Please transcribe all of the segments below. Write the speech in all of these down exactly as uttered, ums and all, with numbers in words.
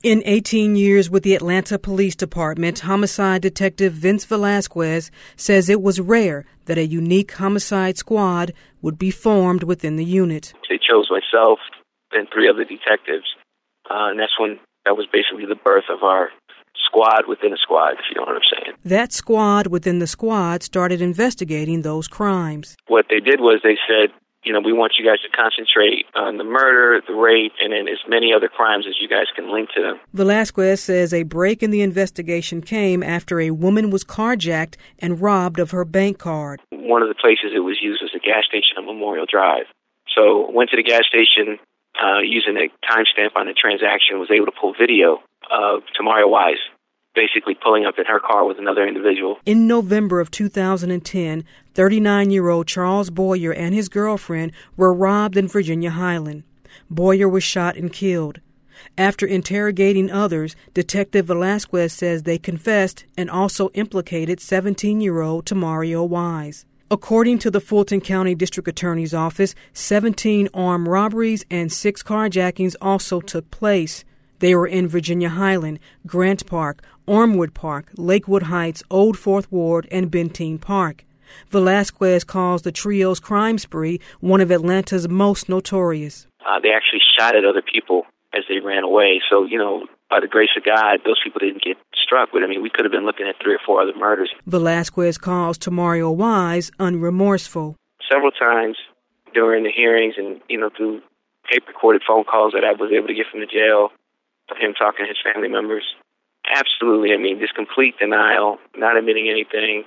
In eighteen years with the Atlanta Police Department, homicide detective Vince Velasquez says it was rare that a unique homicide squad would be formed within the unit. They chose myself and three other detectives, uh, and that's when that was basically the birth of our squad within a squad, if you know what I'm saying. That squad within the squad started investigating those crimes. What they did was they said, you know, we want you guys to concentrate on the murder, the rape, and then as many other crimes as you guys can link to them. Velasquez says a break in the investigation came after a woman was carjacked and robbed of her bank card. One of the places it was used was a gas station on Memorial Drive. So went to the gas station uh, using a timestamp on the transaction, was able to pull video of Tamaria Wise basically pulling up in her car with another individual. In November of two thousand ten, thirty-nine-year-old Charles Boyer and his girlfriend were robbed in Virginia Highland. Boyer was shot and killed. After interrogating others, Detective Velasquez says they confessed and also implicated seventeen-year-old Tamaria Wise. According to the Fulton County District Attorney's Office, seventeen armed robberies and six carjackings also took place. They were in Virginia Highland, Grant Park, Ormwood Park, Lakewood Heights, Old Fourth Ward, and Benteen Park. Velasquez calls the trio's crime spree one of Atlanta's most notorious. Uh, they actually shot at other people as they ran away. So, you know, by the grace of God, those people didn't get struck with. I mean, we could have been looking at three or four other murders. Velasquez calls Tamaria Wise unremorseful. Several times during the hearings and, you know, through tape-recorded phone calls that I was able to get from the jail, of him talking to his family members. Absolutely, I mean, just complete denial, not admitting anything,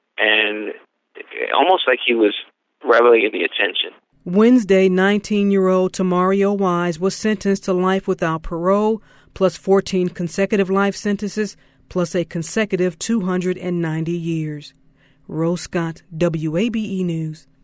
and almost like he was reveling in the attention. Wednesday, nineteen-year-old Tamaria Wise was sentenced to life without parole, plus fourteen consecutive life sentences, plus a consecutive two hundred ninety years. Rose Scott, W A B E News.